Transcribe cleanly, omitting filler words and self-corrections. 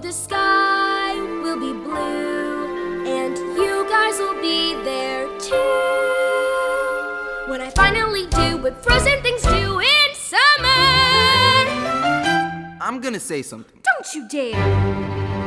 the sky will be blue, and you guys will be there too. When I finally do what frozen things do in summer. I'm gonna say something. Don't you dare!